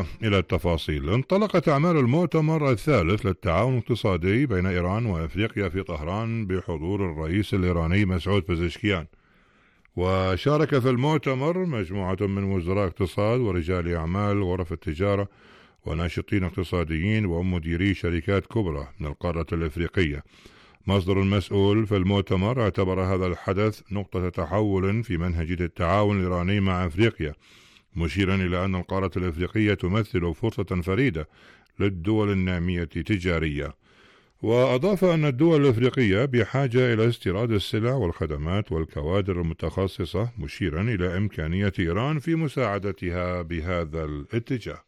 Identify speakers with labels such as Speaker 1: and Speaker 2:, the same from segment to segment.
Speaker 1: وإلى التفاصيل. انطلقت أعمال المؤتمر الثالث للتعاون الاقتصادي بين إيران وأفريقيا في طهران بحضور الرئيس الإيراني مسعود بزشكيان، وشارك في المؤتمر مجموعة من وزراء اقتصاد ورجال أعمال غرف التجارة وناشطين اقتصاديين ومديري شركات كبرى من القارة الأفريقية. مصدر مسؤول في المؤتمر اعتبر هذا الحدث نقطة تحول في منهجية التعاون الإيراني مع أفريقيا، مشيرا إلى أن القارة الأفريقية تمثل فرصة فريدة للدول النامية تجاريا. وأضاف أن الدول الأفريقية بحاجة إلى استيراد السلع والخدمات والكوادر المتخصصة، مشيرا إلى إمكانية إيران في مساعدتها بهذا الاتجاه.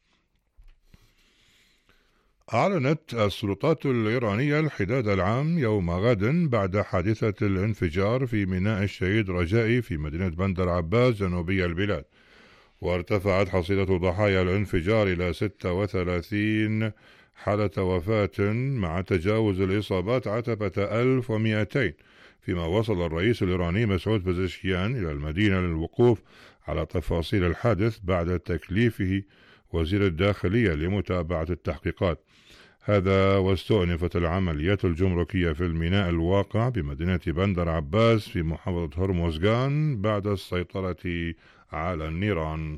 Speaker 1: أعلنت السلطات الإيرانية الحداد العام يوم غد بعد حادثة الانفجار في ميناء الشهيد رجائي في مدينة بندر عباس جنوبي البلاد، وارتفعت حصيلة ضحايا الانفجار إلى 36 حالة وفاة مع تجاوز الإصابات عتبة 1200، فيما وصل الرئيس الإيراني مسعود بزشكيان إلى المدينة للوقوف على تفاصيل الحادث بعد تكليفه وزير الداخلية لمتابعة التحقيقات. هذا واستؤنفت العمليات الجمركية في الميناء الواقع بمدينة بندر عباس في محافظة هرمزغان بعد السيطرة على النيران.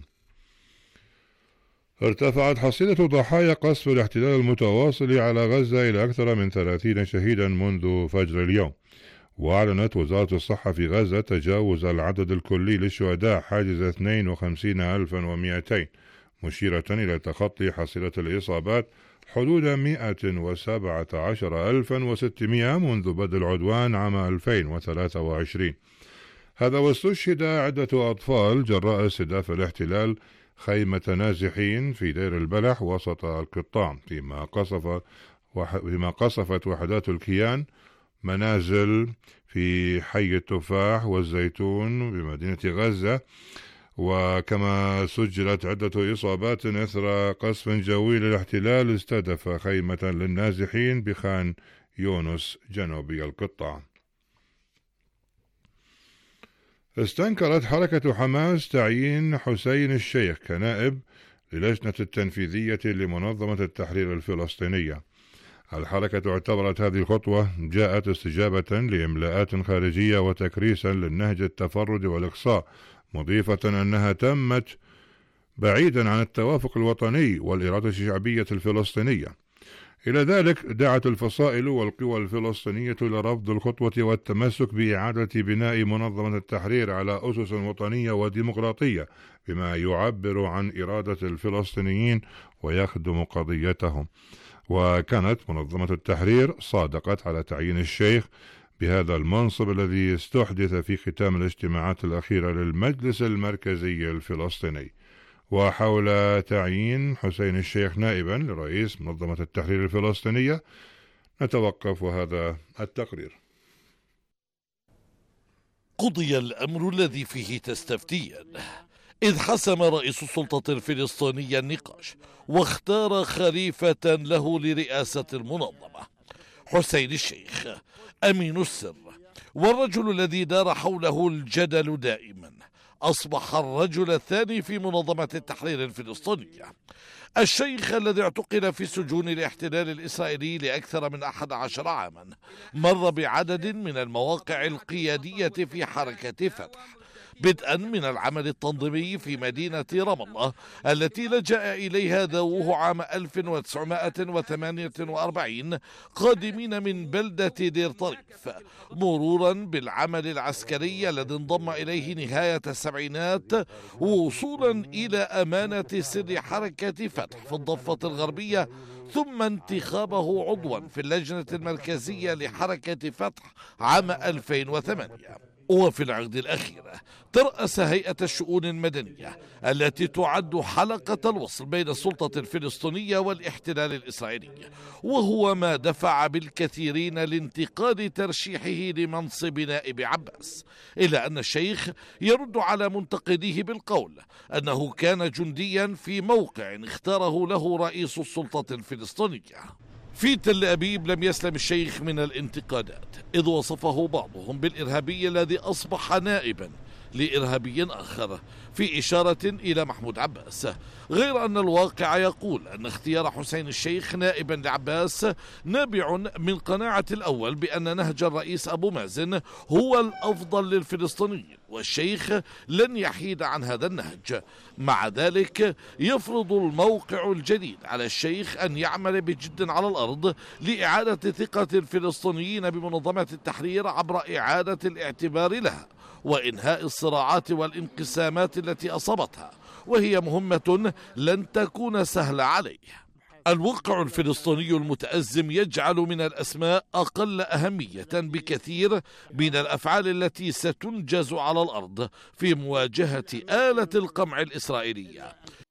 Speaker 1: ارتفعت حصيلة ضحايا قصف الاحتلال المتواصل على غزة إلى أكثر من 30 شهيدا منذ فجر اليوم، وأعلنت وزارة الصحة في غزة تجاوز العدد الكلي للشهداء حاجز 52,200، مشيرة إلى تخطي حصيلة الإصابات حدود 117,600 منذ بدء العدوان عام 2023. هذا واستشهد عدة أطفال جراء استهداف الاحتلال خيمة نازحين في دير البلح وسط القطاع، فيما قصفت وحدات الكيان منازل في حي التفاح والزيتون بمدينة غزة. وكما سجلت عدة إصابات إثر قصف جوي للاحتلال استهدف خيمة للنازحين بخان يونس جنوبي القطاع. استنكرت حركة حماس تعيين حسين الشيخ كنائب للجنة التنفيذية لمنظمة التحرير الفلسطينية. الحركة اعتبرت هذه الخطوة جاءت استجابة لإملاءات خارجية وتكريسا للنهج التفرد والإقصاء، مضيفة أنها تمت بعيدا عن التوافق الوطني والإرادة الشعبية الفلسطينية. إلى ذلك دعت الفصائل والقوى الفلسطينية إلى رفض الخطوة والتمسك بإعادة بناء منظمة التحرير على أسس وطنية وديمقراطية بما يعبر عن إرادة الفلسطينيين ويخدم قضيتهم. وكانت منظمة التحرير صادقت على تعيين الشيخ بهذا المنصب الذي استحدث في ختام الاجتماعات الأخيرة للمجلس المركزي الفلسطيني. وحول تعيين حسين الشيخ نائبا لرئيس منظمة التحرير الفلسطينية نتوقف وهذا التقرير.
Speaker 2: قضي الأمر الذي فيه تستفتيان، إذ حسم رئيس السلطة الفلسطينية النقاش واختار خليفة له لرئاسة المنظمة، حسين الشيخ أمين السر، والرجل الذي دار حوله الجدل دائما أصبح الرجل الثاني في منظمة التحرير الفلسطينية. الشيخ الذي اعتقل في سجون الاحتلال الإسرائيلي لأكثر من 11 عاما مر بعدد من المواقع القيادية في حركة فتح، بدءا من العمل التنظيمي في مدينة رام الله التي لجأ إليها ذووه عام 1948 قادمين من بلدة دير طريف، مرورا بالعمل العسكري الذي انضم إليه نهاية السبعينات، وصولا إلى أمانة سر حركة فتح في الضفة الغربية، ثم انتخابه عضوا في اللجنة المركزية لحركة فتح عام 2008. وفي العقد الأخير ترأس هيئة الشؤون المدنية التي تعد حلقة الوصل بين السلطة الفلسطينية والاحتلال الإسرائيلي، وهو ما دفع بالكثيرين لانتقاد ترشيحه لمنصب نائب عباس، إلا أن الشيخ يرد على منتقديه بالقول أنه كان جنديا في موقع اختاره له رئيس السلطة الفلسطينية. في تل أبيب لم يسلم الشيخ من الانتقادات، إذ وصفه بعضهم بالإرهابي الذي أصبح نائبا لإرهابي آخر، في إشارة إلى محمود عباس. غير أن الواقع يقول أن اختيار حسين الشيخ نائبا لعباس نابع من قناعة الأول بأن نهج الرئيس أبو مازن هو الأفضل للفلسطينيين، والشيخ لن يحيد عن هذا النهج. مع ذلك يفرض الموقع الجديد على الشيخ أن يعمل بجد على الأرض لإعادة ثقة الفلسطينيين بمنظمة التحرير عبر إعادة الاعتبار لها وإنهاء الصراعات والانقسامات التي أصابتها، وهي مهمة لن تكون سهلة عليه. الواقع الفلسطيني المتأزم يجعل من الأسماء أقل أهمية بكثير من الأفعال التي ستنجز على الأرض في مواجهة آلة القمع الإسرائيلية.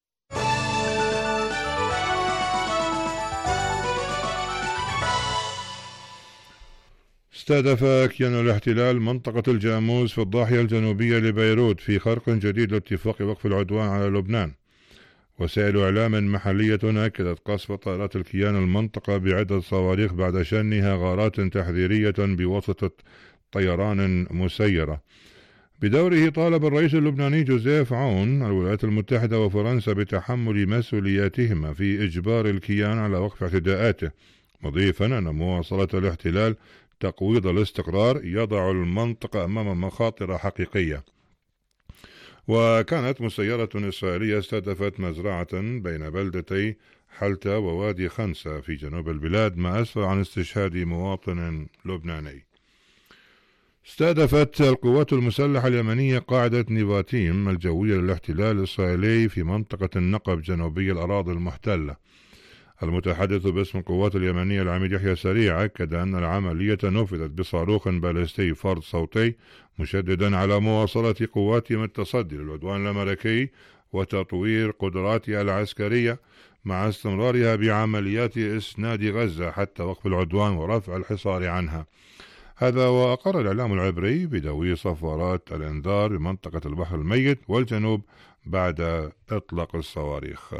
Speaker 1: استهدف كيان الاحتلال منطقة الجاموس في الضاحية الجنوبية لبيروت في خرق جديد لاتفاق وقف العدوان على لبنان. وسائل إعلام محلية أكدت قصف طائرات الكيان المنطقة بعدة صواريخ بعد شنها غارات تحذيرية بواسطة طيران مسيرة. بدوره طالب الرئيس اللبناني جوزيف عون الولايات المتحدة وفرنسا بتحمل مسؤولياتهما في إجبار الكيان على وقف اعتداءاته، مضيفا أن مواصلة الاحتلال تقويض الاستقرار يضع المنطقة أمام مخاطر حقيقية. وكانت مسيرة إسرائيلية استهدفت مزرعة بين بلدتي حلتة ووادي خنسة في جنوب البلاد، ما أسفر عن استشهاد مواطن لبناني. استهدفت القوات المسلحة اليمنية قاعدة نيفاتيم الجوية للاحتلال الإسرائيلي في منطقة النقب جنوبي الأراضي المحتلة. المتحدث باسم القوات اليمنية العميد يحيى سريع أكد أن العملية نفذت بصاروخ باليستي فرد صوتي، مشددا على مواصلة قواتهم التصدي للعدوان الأمريكي وتطوير قدراتها العسكرية مع استمرارها بعمليات إسناد غزة حتى وقف العدوان ورفع الحصار عنها. هذا وأقر الإعلام العبري بدوي صفارات الإنذار بمنطقة البحر الميت والجنوب بعد إطلاق الصواريخ.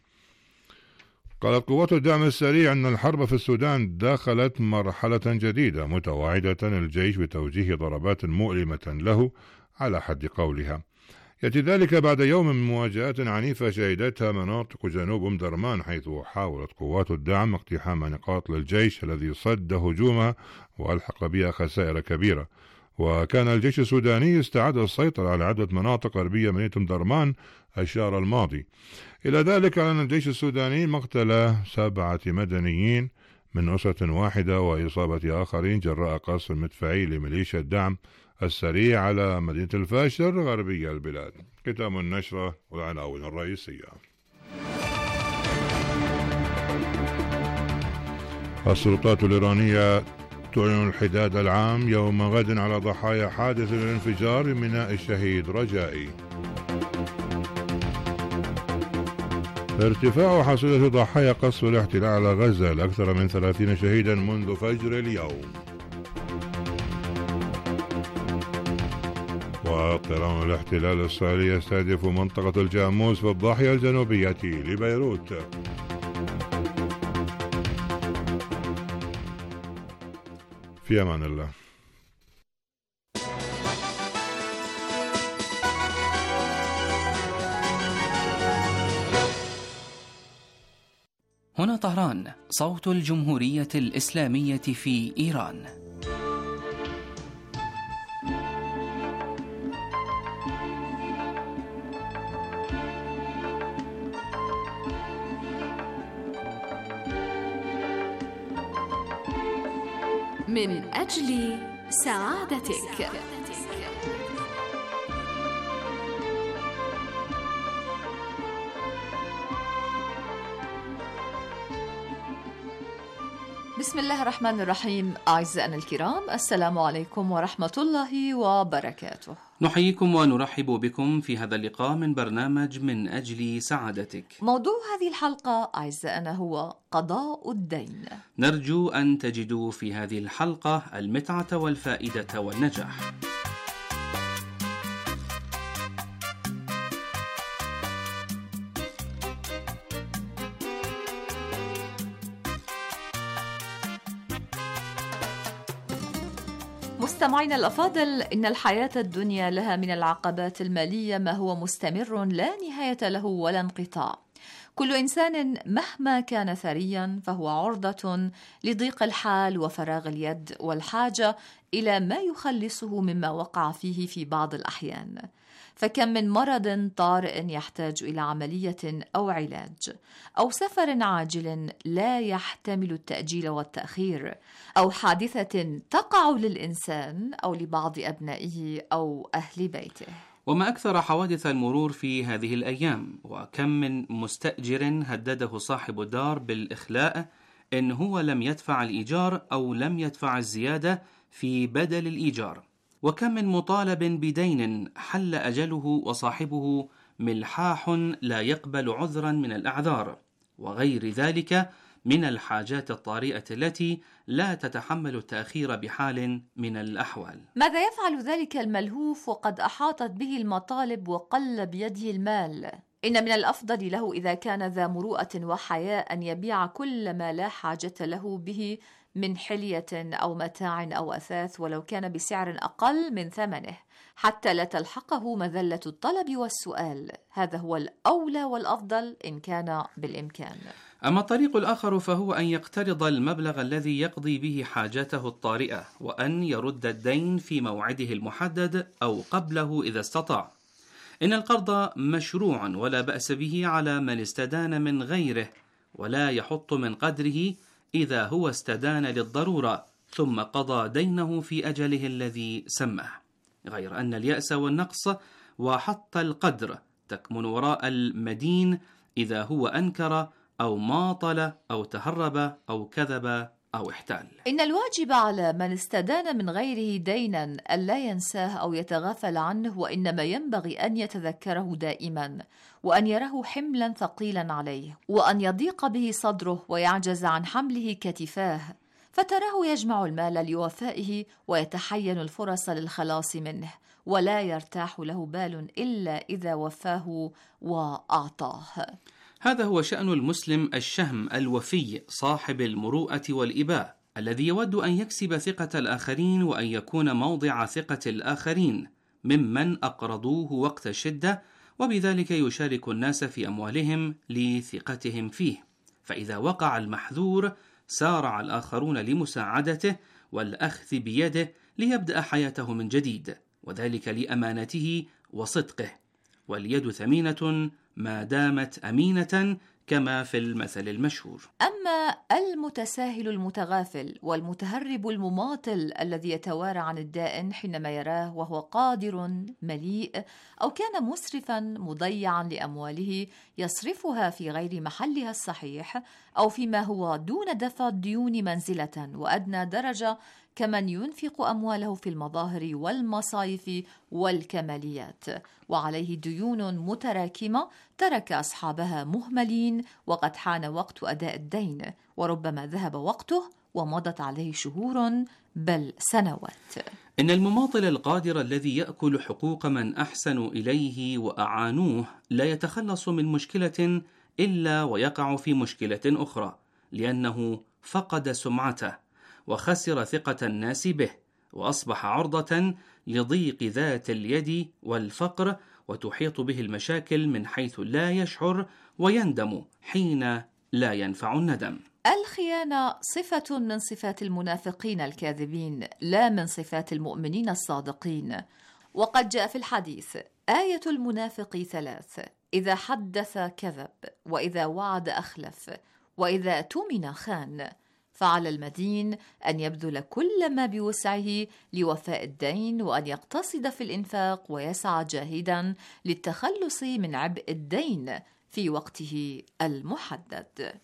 Speaker 1: قالت قوات الدعم السريع أن الحرب في السودان دخلت مرحلة جديدة، متوعدة الجيش بتوجيه ضربات مؤلمة له على حد قولها. يأتي ذلك بعد يوم من مواجهات عنيفة شهدتها مناطق جنوب أم درمان، حيث حاولت قوات الدعم اقتحام نقاط للجيش الذي صد هجومها وألحق بها خسائر كبيرة. وكان الجيش السوداني استعاد السيطرة على عدة مناطق غربية مدينة أم درمان الشهر الماضي. إلى ذلك أعلن الجيش السوداني مقتل 7 مدنيين من أسرة واحدة وإصابة آخرين جراء قصف مدفعي لميليشيا الدعم السريع على مدينة الفاشر غربية البلاد. ختام النشرة والعناوين الرئيسية. السلطات الإيرانية تعلن الحداد العام يوم غد على ضحايا حادث الانفجار بميناء الشهيد رجائي. ارتفاع حصيلة ضحايا قصف الاحتلال على غزة لأكثر من 30 شهيدا منذ فجر اليوم. وطيران الاحتلال الإسرائيلي يستهدف منطقة الجاموس في الضاحية الجنوبية لبيروت. في أمان الله.
Speaker 3: هنا طهران، صوت الجمهورية الإسلامية في إيران.
Speaker 4: من أجل سعادتك. بسم الله الرحمن الرحيم. أعزائنا الكرام، السلام عليكم ورحمة الله وبركاته.
Speaker 3: نحييكم ونرحب بكم في هذا اللقاء من برنامج من أجل سعادتك.
Speaker 4: موضوع هذه الحلقة أعزائنا هو قضاء الدين.
Speaker 3: نرجو أن تجدوا في هذه الحلقة المتعة والفائدة والنجاح.
Speaker 4: مستمعينا الأفاضل، إن الحياة الدنيا لها من العقبات المالية ما هو مستمر لا نهاية له ولا انقطاع. كل إنسان مهما كان ثريا فهو عرضة لضيق الحال وفراغ اليد والحاجة إلى ما يخلصه مما وقع فيه في بعض الأحيان. فكم من مرض طارئ يحتاج إلى عملية أو علاج، أو سفر عاجل لا يحتمل التأجيل والتأخير، أو حادثة تقع للإنسان أو لبعض أبنائه أو أهل بيته.
Speaker 3: وما أكثر حوادث المرور في هذه الأيام، وكم من مستأجر هدده صاحب الدار بالإخلاء إن هو لم يدفع الإيجار أو لم يدفع الزيادة في بدل الإيجار، وكم من مطالب بدين حل أجله وصاحبه ملحاح لا يقبل عذرا من الأعذار، وغير ذلك من الحاجات الطارئة التي لا تتحمل التأخير بحال من الأحوال.
Speaker 4: ماذا يفعل ذلك الملهوف وقد أحاطت به المطالب وقل بيده المال؟ إن من الأفضل له إذا كان ذا مروءة وحياء أن يبيع كل ما لا حاجة له به من حلية أو متاع أو أثاث، ولو كان بسعر أقل من ثمنه، حتى لا تلحقه مذلة الطلب والسؤال. هذا هو الأولى والأفضل إن كان بالإمكان.
Speaker 3: أما الطريق الآخر فهو أن يقترض المبلغ الذي يقضي به حاجته الطارئة، وأن يرد الدين في موعده المحدد أو قبله إذا استطاع. إن القرض مشروع ولا بأس به على من استدان من غيره، ولا يحط من قدره إذا هو استدان للضرورة ثم قضى دينه في أجله الذي سمه، غير أن اليأس والنقص وحط القدر تكمن وراء المدين إذا هو أنكر أو ماطل أو تهرب أو كذب أو احتال.
Speaker 4: إن الواجب على من استدان من غيره دينا ألا ينساه أو يتغافل عنه، وإنما ينبغي أن يتذكره دائما، وأن يراه حملا ثقيلا عليه، وأن يضيق به صدره ويعجز عن حمله كتفاه، فتراه يجمع المال لوفائه ويتحين الفرص للخلاص منه، ولا يرتاح له بال إلا إذا وفاه وأعطاه.
Speaker 3: هذا هو شأن المسلم الشهم الوفي صاحب المروءة والإباء، الذي يود أن يكسب ثقة الآخرين وأن يكون موضع ثقة الآخرين ممن أقرضوه وقت الشدة، وبذلك يشارك الناس في أموالهم لثقتهم فيه. فإذا وقع المحذور سارع الآخرون لمساعدته والأخذ بيده ليبدأ حياته من جديد، وذلك لأمانته وصدقه. واليد ثمينة ما دامت أمينة، كما في المثل المشهور.
Speaker 4: أما المتساهل المتغافل والمتهرب المماطل الذي يتوارى عن الدائن حينما يراه وهو قادر مليء، أو كان مسرفا مضيعا لأمواله يصرفها في غير محلها الصحيح، أو فيما هو دون دفع الديون منزلة وأدنى درجة، كمن ينفق أمواله في المظاهر والمصايف والكماليات وعليه ديون متراكمة ترك أصحابها مهملين، وقد حان وقت أداء الدين، وربما ذهب وقته ومضت عليه شهور بل سنوات.
Speaker 3: إن المماطل القادر الذي يأكل حقوق من أحسنوا إليه وأعانوه لا يتخلص من مشكلة إلا ويقع في مشكلة أخرى، لأنه فقد سمعته وخسر ثقة الناس به، وأصبح عرضة لضيق ذات اليد والفقر، وتحيط به المشاكل من حيث لا يشعر، ويندم حين لا ينفع الندم.
Speaker 4: الخيانة صفة من صفات المنافقين الكاذبين، لا من صفات المؤمنين الصادقين. وقد جاء في الحديث: آية المنافق 3: إذا حدث كذب، وإذا وعد أخلف، وإذا اؤتمن خان. فعلى المدين أن يبذل كل ما بوسعه لوفاء الدين، وأن يقتصد في الإنفاق ويسعى جاهدا للتخلص من عبء الدين في وقته المحدد.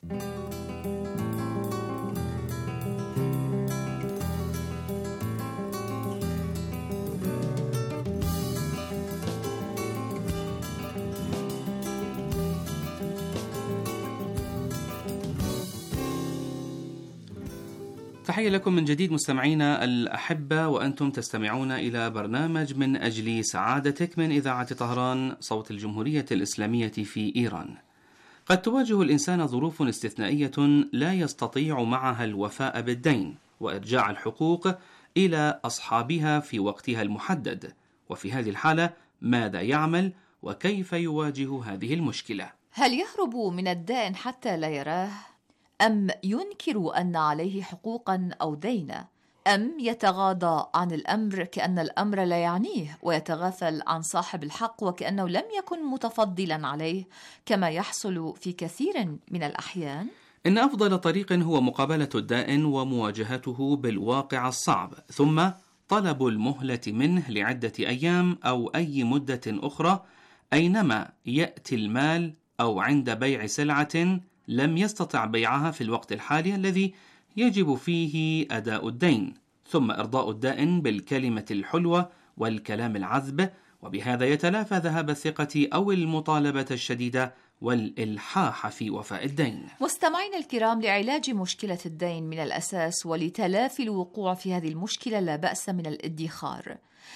Speaker 3: تحية لكم من جديد مستمعينا الأحبة، وأنتم تستمعون إلى برنامج من أجل سعادتك من إذاعة طهران صوت الجمهورية الإسلامية في إيران. قد تواجه الإنسان ظروف استثنائية لا يستطيع معها الوفاء بالدين وإرجاع الحقوق إلى أصحابها في وقتها المحدد، وفي هذه الحالة ماذا يعمل وكيف يواجه هذه المشكلة؟
Speaker 4: هل يهرب من الدائن حتى لا يراه؟ أم ينكر أن عليه حقوقا أو دينا؟ أم يتغاضى عن الأمر كأن الأمر لا يعنيه ويتغافل عن صاحب الحق وكأنه لم يكن متفضلا عليه كما يحصل في كثير من الأحيان؟
Speaker 3: إن أفضل طريق هو مقابلة الدائن ومواجهته بالواقع الصعب، ثم طلب المهلة منه لعدة أيام أو أي مدة أخرى أينما يأتي المال، أو عند بيع سلعة لم يستطع بيعها في الوقت الحالي الذي يجب فيه أداء الدين، ثم إرضاء الدائن بالكلمة الحلوة والكلام العذب، وبهذا يتلافى ذهاب الثقة أو المطالبة الشديدة والإلحاح في وفاء الدين.
Speaker 4: مستمعين الكرام، لعلاج مشكلة الدين من الأساس ولتلافي الوقوع في هذه المشكلة لا بأس من الادخار.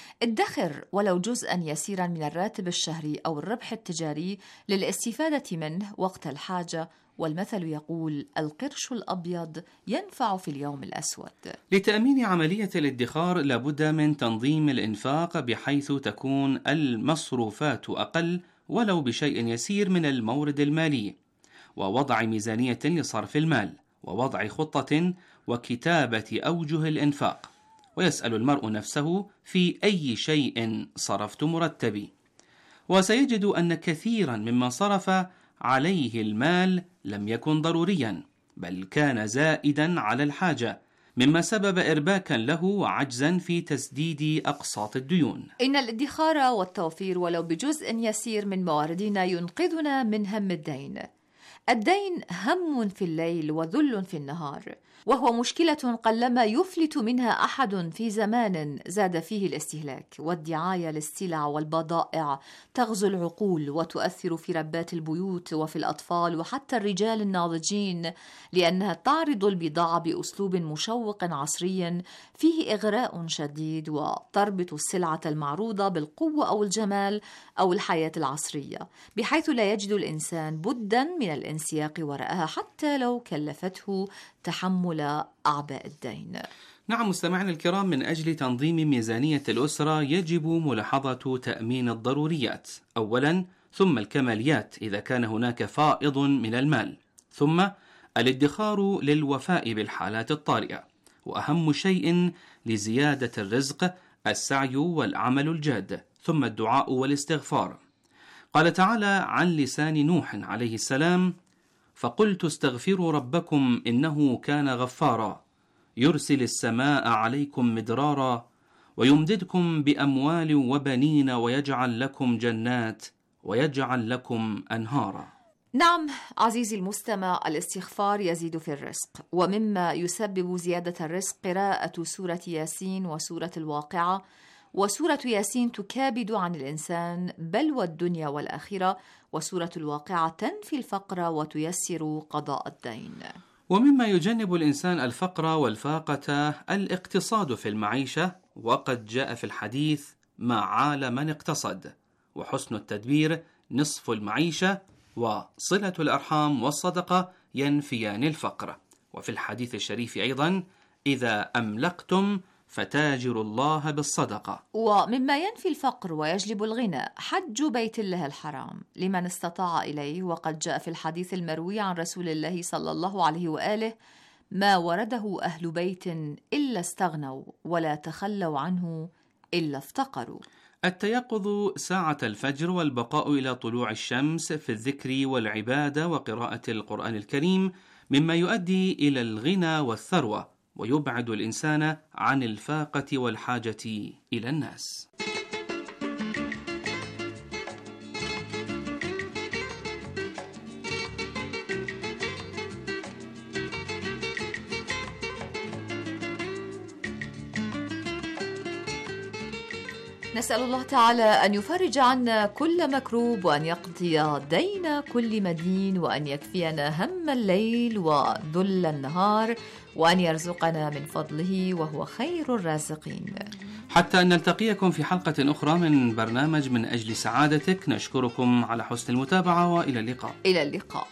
Speaker 4: ادخر ولو جزءا يسيرا من الراتب الشهري أو الربح التجاري للاستفادة منه وقت الحاجة، والمثل يقول: القرش الأبيض ينفع في اليوم الأسود.
Speaker 3: لتأمين عملية الادخار لابد من تنظيم الإنفاق بحيث تكون المصروفات أقل ولو بشيء يسير من المورد المالي، ووضع ميزانية لصرف المال، ووضع خطة وكتابة أوجه الإنفاق. ويسأل المرء نفسه في أي شيء صرفت مرتبي، وسيجد أن كثيرا مما صرف عليه المال لم يكن ضروريا، بل كان زائدا على الحاجة، مما سبب إرباكا له وعجزا في تسديد أقساط الديون.
Speaker 4: إن الادخار والتوفير ولو بجزء يسير من مواردنا ينقذنا من هم الدين. الدين هم في الليل وذل في النهار، وهو مشكلة قلما يفلت منها أحد في زمان زاد فيه الاستهلاك، والدعاية للسلع والبضائع تغزو العقول وتؤثر في ربات البيوت وفي الأطفال وحتى الرجال الناضجين، لأنها تعرض البضاعة بأسلوب مشوق عصري فيه إغراء شديد، وتربط السلعة المعروضة بالقوة أو الجمال أو الحياة العصرية، بحيث لا يجد الإنسان بدا من الانسياق وراءها حتى لو كلفته تحمل أعباء الدين.
Speaker 3: نعم مستمعينا الكرام، من أجل تنظيم ميزانية الأسرة يجب ملاحظة تأمين الضروريات أولا، ثم الكماليات إذا كان هناك فائض من المال، ثم الادخار للوفاء بالحالات الطارئة، وأهم شيء لزيادة الرزق السعي والعمل الجاد، ثم الدعاء والاستغفار. قال تعالى عن لسان نوح عليه السلام: فقلت استغفروا ربكم إنه كان غفارا يرسل السماء عليكم مدرارا ويمددكم بأموال وبنين ويجعل لكم جنات ويجعل لكم أنهارا.
Speaker 4: نعم عزيزي المستمع، الاستغفار يزيد في الرزق، ومما يسبب زيادة الرزق قراءة سورة ياسين وسورة الواقعة. وسورة ياسين تكابد عن الإنسان بلوى الدنيا والآخرة، وسورة الواقعة تنفي الفقر وتيسر قضاء الدين.
Speaker 3: ومما يجنب الإنسان الفقر والفاقة الاقتصاد في المعيشة، وقد جاء في الحديث: ما عال من اقتصد، وحسن التدبير نصف المعيشة، وصلة الأرحام والصدقة ينفيان الفقر. وفي الحديث الشريف أيضا: إذا أملقتم فتاجروا الله بالصدقة.
Speaker 4: ومما ينفي الفقر ويجلب الغنى حج بيت الله الحرام لمن استطاع إليه، وقد جاء في الحديث المروي عن رسول الله صلى الله عليه وآله: ما ورده أهل بيت إلا استغنوا ولا تخلوا عنه إلا افتقروا.
Speaker 3: التيقظ ساعة الفجر والبقاء إلى طلوع الشمس في الذكر والعبادة وقراءة القرآن الكريم مما يؤدي إلى الغنى والثروة، ويبعد الإنسان عن الفاقة والحاجة إلى الناس.
Speaker 4: نسأل الله تعالى أن يفرج عنا كل مكروب، وأن يقضي دين كل مدين، وأن يكفينا هم الليل وذل النهار، وأن يرزقنا من فضله وهو خير الرازقين.
Speaker 3: حتى أن نلتقيكم في حلقة أخرى من برنامج من أجل سعادتك، نشكركم على حسن المتابعة، وإلى اللقاء.
Speaker 4: إلى اللقاء.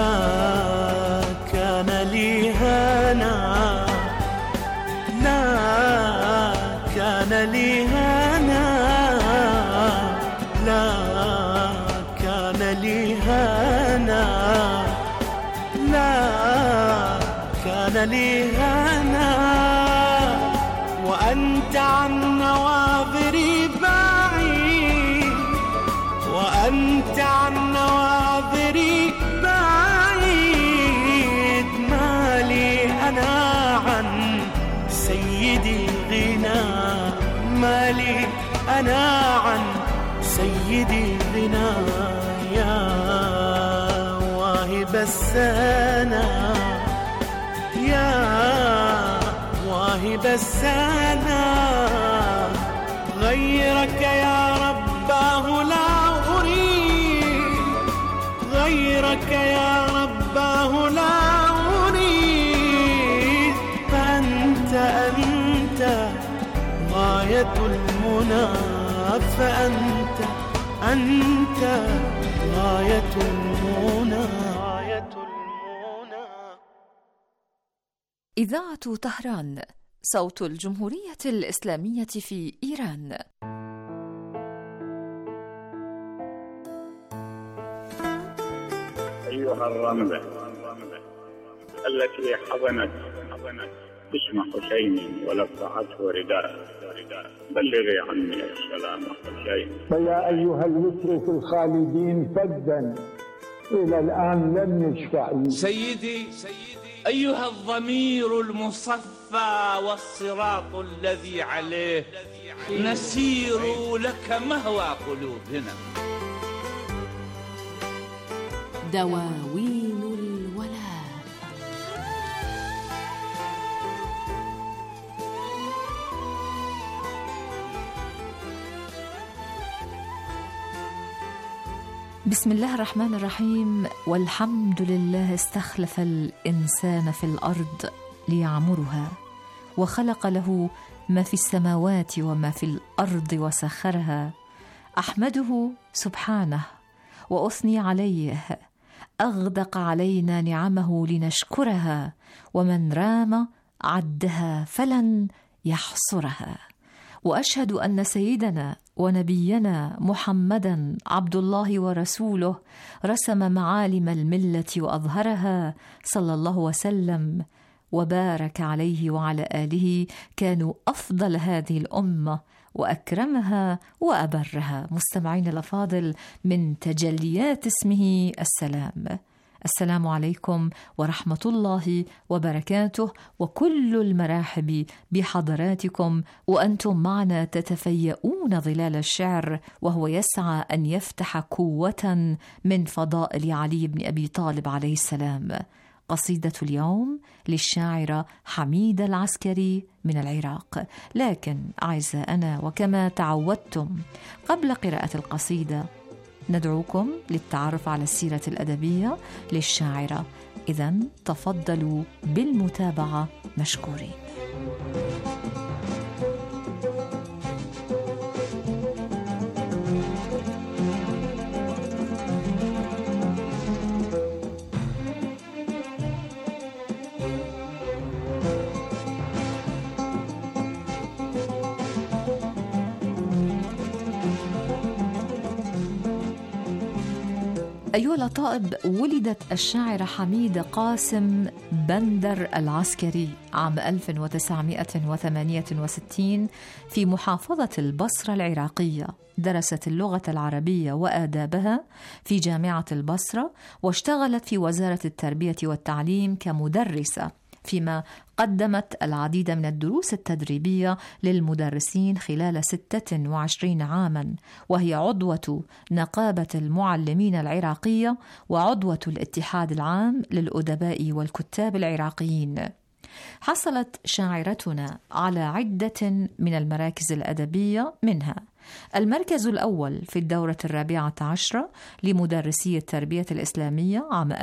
Speaker 5: لا كان لي هنا، لا كان لي هنا، لا كان لي هنا، لا كان لي هنا، وأنت عن نواظري بعيد، وأنت عن نواظري بعيد، ما لي أنا عن سيدي غنى، ما لي أنا عن سيدي غنى، يا واهب السنا، يا واهب السنا، غيرك يا رباه لا أريد، غيرك يا رباه لا أريد، فأنت غاية المنى، فأنت غاية المنى.
Speaker 4: إذاعة طهران، صوت الجمهورية الإسلامية في إيران.
Speaker 6: أيها الرملة التي حضنت اسم حسين ولفعته رداء، بلغي عني السلام حسين.
Speaker 7: فيا أيها الوتر في الخالدين فدا إلى الآن لم يشفع.
Speaker 8: سيدي أيها الضمير المصفى والصراط الذي عليه نسير لك مهوى قلوبنا.
Speaker 4: دواوين الولاء. بسم الله الرحمن الرحيم. والحمد لله استخلف الإنسان في الأرض ليعمرها، وخلق له ما في السماوات وما في الأرض وسخرها. أحمده سبحانه وأثني عليه، أغدق علينا نعمه لنشكرها، ومن رام عدها فلن يحصرها. وأشهد أن سيدنا ونبينا محمدًا عبد الله ورسوله، رسم معالم الملة وأظهرها، صلى الله وسلم وبارك عليه وعلى آله، كانوا أفضل هذه الأمة وأكرمها وأبرها. مستمعين الأفاضل، من تجليات اسمه السلام. السلام عليكم ورحمة الله وبركاته، وكل المراحب بحضراتكم، وأنتم معنا تتفيئون ظلال الشعر، وهو يسعى أن يفتح قوة من فضائل علي بن أبي طالب عليه السلام. قصيدة اليوم للشاعرة حميدة العسكري من العراق. لكن أعزائنا، وكما تعودتم قبل قراءة القصيدة، ندعوكم للتعرف على السيرة الأدبية للشاعرة. إذن تفضلوا بالمتابعة مشكورين. أيها الأطائب، ولدت الشاعرة حميدة قاسم بندر العسكري عام 1968 في محافظة البصرة العراقية. درست اللغة العربية وآدابها في جامعة البصرة، واشتغلت في وزارة التربية والتعليم كمدرسة، فيما قدمت العديد من الدروس التدريبية للمدرسين خلال 26 عاما، وهي عضوة نقابة المعلمين العراقية وعضوة الاتحاد العام للأدباء والكتاب العراقيين. حصلت شاعرتنا على عدة من المراكز الأدبية، منها المركز الأول في الدورة 14 لمدرسي التربية الإسلامية عام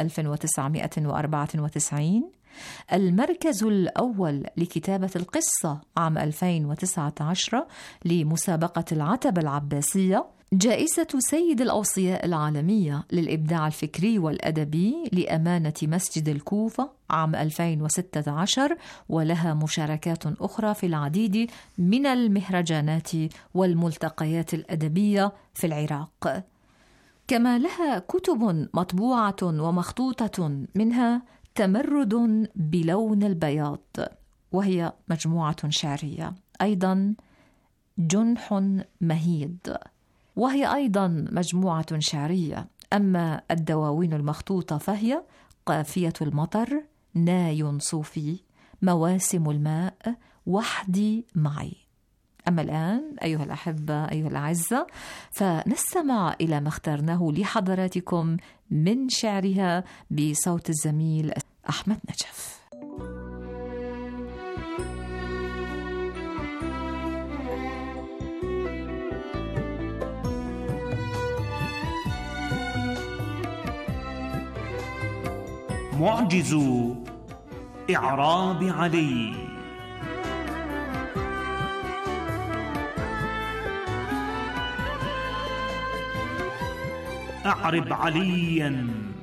Speaker 4: 1994، المركز الأول لكتابة القصة عام 2019 لمسابقة العتبة العباسية جائزة سيد الأوصياء العالمية للإبداع الفكري والأدبي لأمانة مسجد الكوفة عام 2016، ولها مشاركات أخرى في العديد من المهرجانات والملتقيات الأدبية في العراق، كما لها كتب مطبوعة ومخطوطة، منها تمرد بلون البياض وهي مجموعة شعرية، أيضا جنح مهيد وهي أيضا مجموعة شعرية. أما الدواوين المخطوطة فهي قافية المطر، ناي صوفي، مواسم الماء، وحدي معي. أما الآن أيها الأحبة أيها الأعزة فنستمع إلى ما اخترناه لحضراتكم من شعرها بصوت الزميل أحمد نجف.
Speaker 5: معجز إعراب علي. أعرب عليا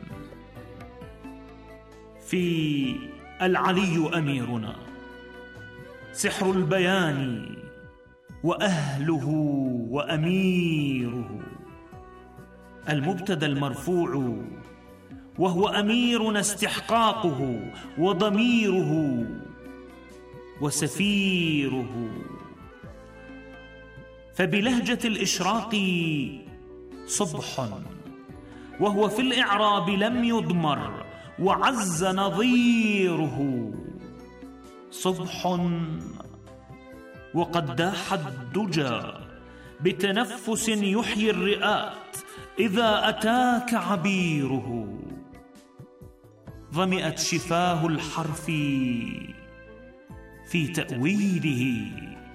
Speaker 5: في العلي أميرنا، سحر البيان وأهله وأميره، المبتدى المرفوع وهو أميرنا استحقاقه وضميره وسفيره. فبلهجة الإشراق صبح وهو في الإعراب لم يضمر، وعز نظيره صبح وقد داح الدجى بتنفس يحيي الرئات إذا أتاك عبيره. ظمئت شفاه الحرف في تأويله،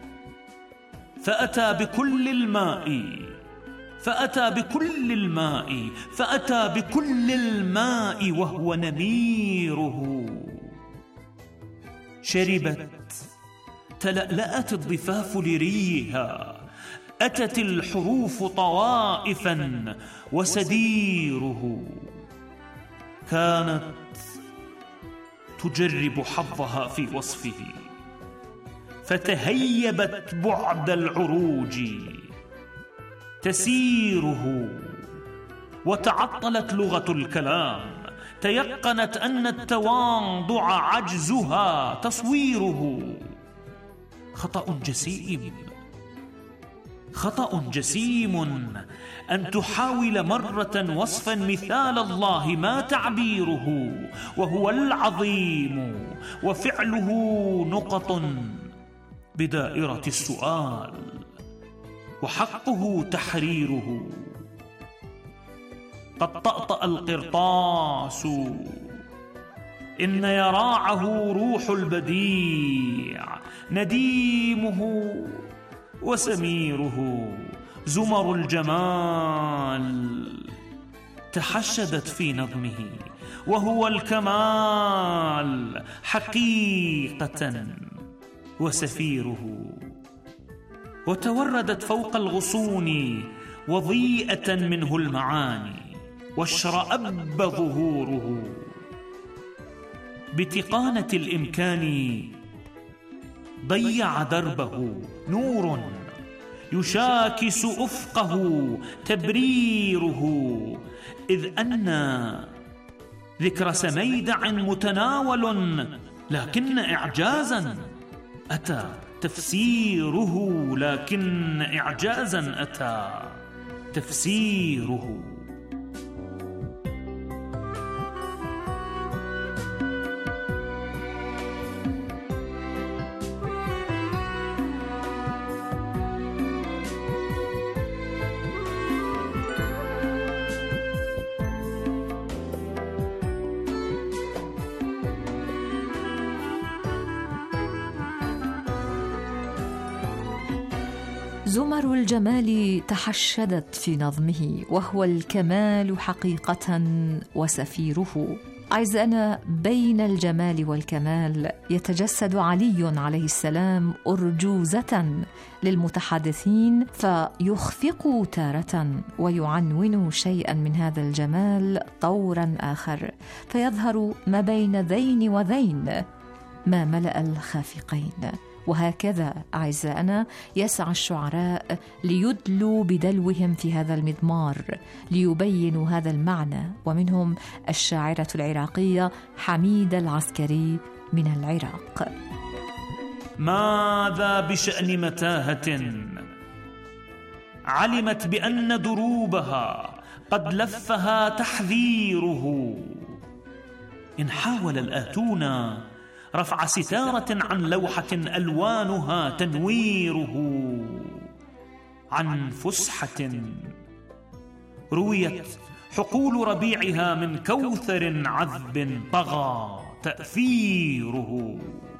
Speaker 5: فأتى بكل الماء فأتى بكل الماء فأتى بكل الماء وهو نميره. شربت تلألأت الضفاف لريها، أتت الحروف طوائفا وسديره. كانت تجرب حظها في وصفه، فتهيبت بعد العروج تسيره. وتعطلت لغة الكلام، تيقنت أن التواضع عجزها تصويره. خطأ جسيم، خطأ جسيم أن تحاول مرة وصفا مثال الله ما تعبيره، وهو العظيم وفعله نقط بدائرة السؤال، وحقه تحريره. قد طأطأ القرطاس إن يراعه روح البديع، نديمه وسميره. زمر الجمال تحشدت في نظمه، وهو الكمال حقيقة وسفيره. وتوردت فوق الغصون وضيئة منه المعاني، واشرأب ظهوره. بتقانة الإمكان ضيع دربه نور يشاكس أفقه تبريره، إذ أن ذكر سميدع متناول، لكن إعجازا أتى تفسيره، لكن إعجازا أتى تفسيره.
Speaker 4: زمر الجمال تحشدت في نظمه، وهو الكمال حقيقة وسفيره. أعزائنا، بين الجمال والكمال يتجسد علي عليه السلام أرجوزة للمتحدثين، فيخفق تارة ويعنون شيئا من هذا الجمال طورا آخر، فيظهر ما بين ذين وذين ما ملأ الخافقين. وهكذا أعزائنا يسعى الشعراء ليدلوا بدلوهم في هذا المضمار ليبينوا هذا المعنى، ومنهم الشاعرة العراقية حميدة العسكري من العراق.
Speaker 5: ماذا بشأن متاهة علمت بأن دروبها قد لفها تحذيره، إن حاول الآتون رفع ستارة عن لوحة ألوانها تنويره، عن فسحة رويت حقول ربيعها من كوثر عذب طغى تأثيره،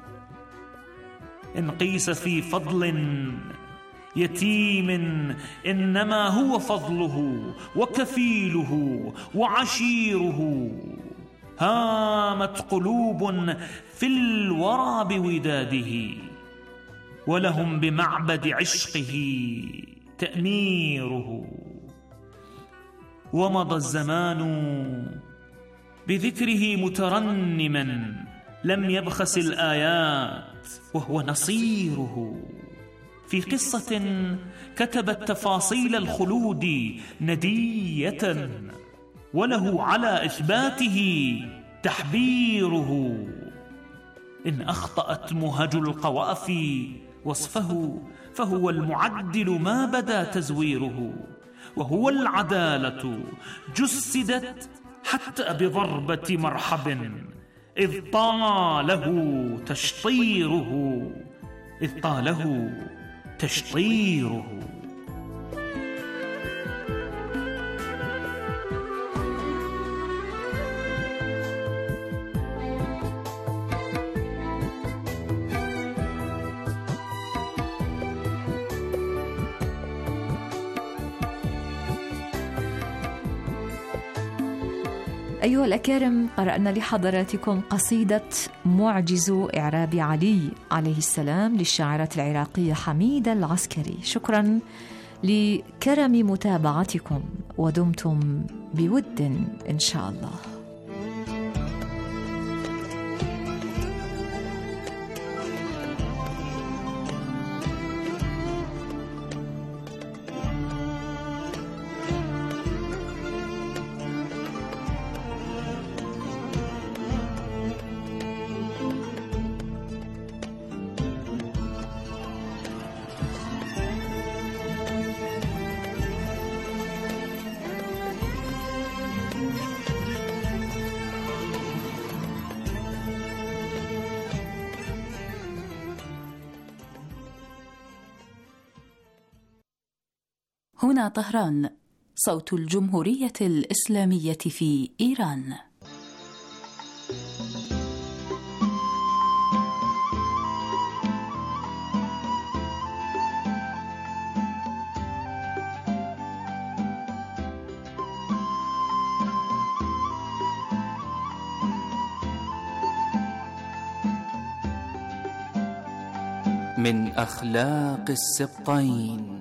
Speaker 5: إن قيس في فضل يتيم إنما هو فضله وكفيله وعشيره، هامت قلوب في الورى بوداده، ولهم بمعبد عشقه تأميره، ومضى الزمان بذكره مترنما، لم يبخس الآيات وهو نصيره، في قصة كتبت تفاصيل الخلود ندية، وله على إثباته تحبيره، إن أخطأت مهج القوافي وصفه فهو المعدل ما بدا تزويره، وهو العدالة جسدت حتى بضربة مرحب، إذ طاله تشطيره.
Speaker 4: أيها الأكارم، قرأنا لحضراتكم قصيدة معجز إعراب علي عليه السلام للشاعرة العراقية حميدة العسكري. شكرا لكرم متابعتكم، ودمتم بود إن شاء الله.
Speaker 9: هنا طهران، صوت الجمهورية الإسلامية في إيران.
Speaker 3: من أخلاق السبطين.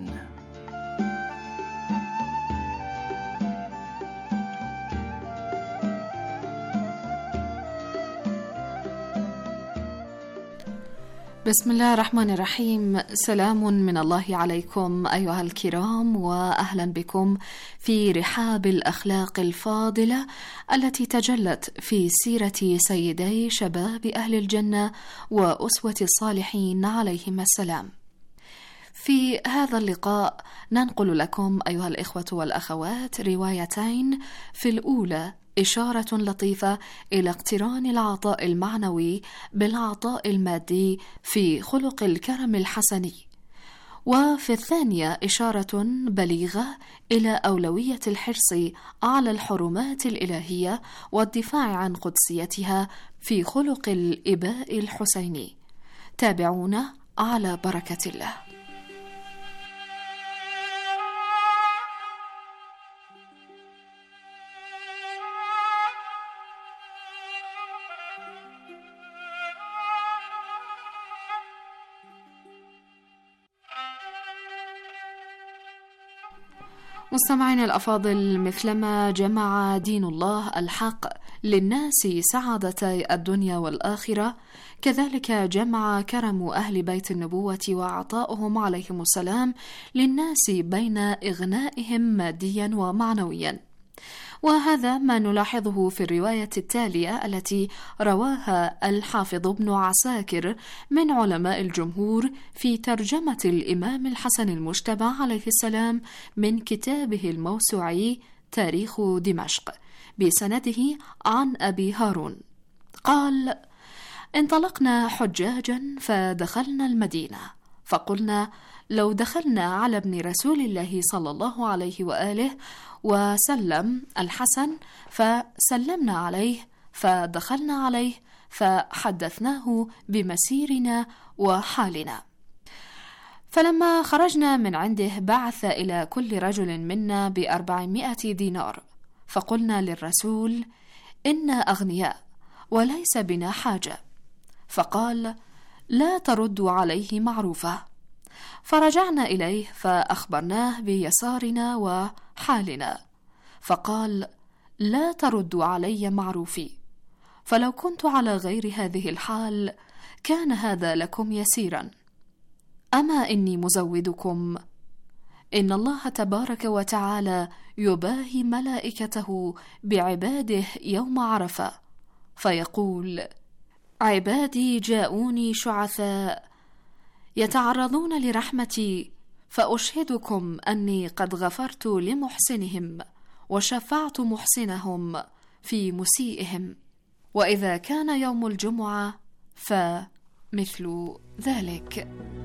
Speaker 10: بسم الله الرحمن الرحيم. سلام من الله عليكم أيها الكرام، وأهلا بكم في رحاب الأخلاق الفاضلة التي تجلت في سيرة سيدي شباب أهل الجنة وأسوة الصالحين عليهم السلام. في هذا اللقاء ننقل لكم أيها الإخوة والأخوات روايتين، في الأولى إشارة لطيفة إلى اقتران العطاء المعنوي بالعطاء المادي في خلق الكرم الحسني، وفي الثانية إشارة بليغة إلى أولوية الحرص على الحرمات الإلهية والدفاع عن قدسيتها في خلق الإباء الحسيني. تابعونا على بركة الله. مستمعينا الأفاضل، مثلما جمع دين الله الحق للناس سعادتي الدنيا والآخرة، كذلك جمع كرم أهل بيت النبوة وعطاؤهم عليهم السلام للناس بين إغنائهم ماديا ومعنويا. وهذا ما نلاحظه في الرواية التالية التي رواها الحافظ ابن عساكر من علماء الجمهور في ترجمة الإمام الحسن المجتبى عليه السلام من كتابه الموسوعي تاريخ دمشق بسنده عن أبي هارون قال: انطلقنا حجاجا فدخلنا المدينة، فقلنا لو دخلنا على ابن رسول الله صلى الله عليه وآله وسلم الحسن فسلمنا عليه، فدخلنا عليه فحدثناه بمسيرنا وحالنا. فلما خرجنا من عنده بعث إلى كل رجل منا ب400 دينار، فقلنا للرسول: إنا أغنياء وليس بنا حاجة. فقال: لا تردوا عليه معروفة. فرجعنا إليه فأخبرناه بيسارنا وحالنا، فقال: لا تردوا علي معروفي، فلو كنت على غير هذه الحال كان هذا لكم يسيرا. أما إني مزودكم، إن الله تبارك وتعالى يباهي ملائكته بعباده يوم عرفة فيقول: عبادي جاءوني شعثاء يتعرضون لرحمتي، فأشهدكم أني قد غفرت لمحسنهم وشفعت محسنهم في مسيئهم. وإذا كان يوم الجمعة فمثل ذلك.